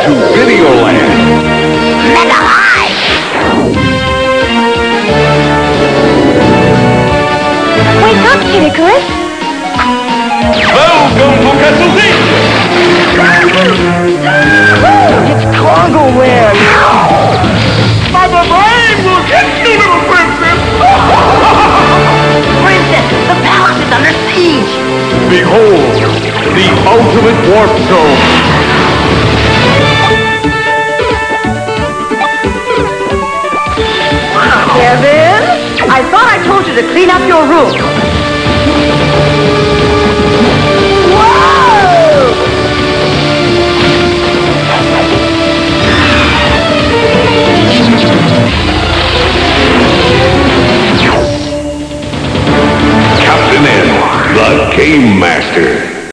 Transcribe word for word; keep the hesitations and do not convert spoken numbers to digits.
to Videoland. Mega High! Wake up, Kitticorus! Welcome to Castlevania! It's Cargo Man! My brain will hit you, little princess! Princess, the palace is under siege! Behold, the ultimate warp zone! Kevin, I thought I told you to clean up your room.